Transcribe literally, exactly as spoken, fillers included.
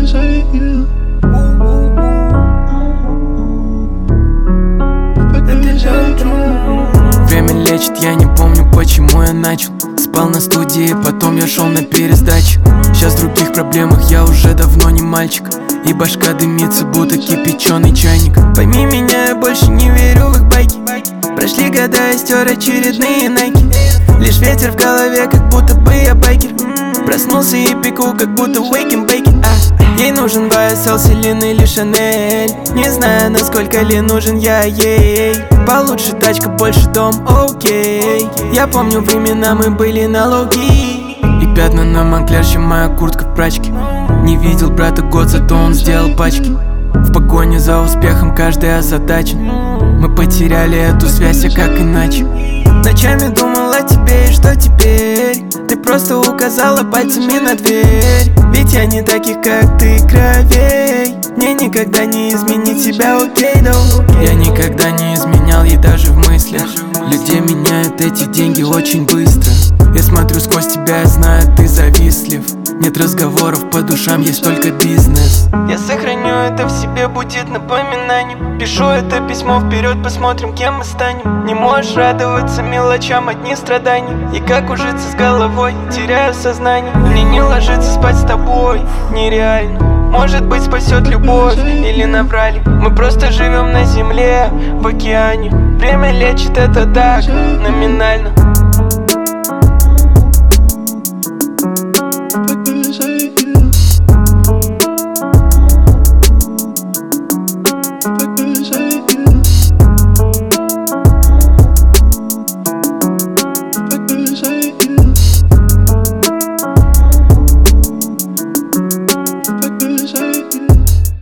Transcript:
Время лечит, я не помню, почему я начал. Спал на студии, потом я шел на пересдачу. Сейчас в других проблемах, я уже давно не мальчик. И башка дымится, будто кипяченый чайник. Пойми меня, я больше не верю в их байки. Прошли года, я стер очередные найки. Лишь ветер в голове, как будто бы я байкер. Проснулся и пеку, как будто вейкин бейкин. а. Ей нужен вай эс эл, Селин или Шанель. Не знаю, насколько ли нужен я ей. Получше тачка, больше дом, окей. Я помню времена, мы были на лоу-ки. И пятна на Монклер, чем моя куртка в прачке. Не видел брата год, зато он сделал пачки. В погоне за успехом каждый озадачен. Мы потеряли эту связь, а как иначе? Ночами думал о тебе, и что теперь? Ты просто указала пальцами на дверь. Ведь я не таких, как ты, кровей. Мне никогда не изменить тебя, окей, да окей. Я никогда не изменял ей даже в мыслях. Людей меняют эти деньги очень быстро. Я смотрю сквозь тебя, я знаю, ты завистлив. Нет разговоров по душам, есть только бизнес. Я сохраню это в себе, будет напоминанием. Пишу это письмо вперед, посмотрим, кем мы станем. Не можешь радоваться мелочам, одни страдания. И как ужиться с головой, теряю сознание. Мне не ложиться спать с тобой, нереально. Может быть, спасет любовь или наврали. Мы просто живем на земле, в океане. Время лечит, это так, номинально.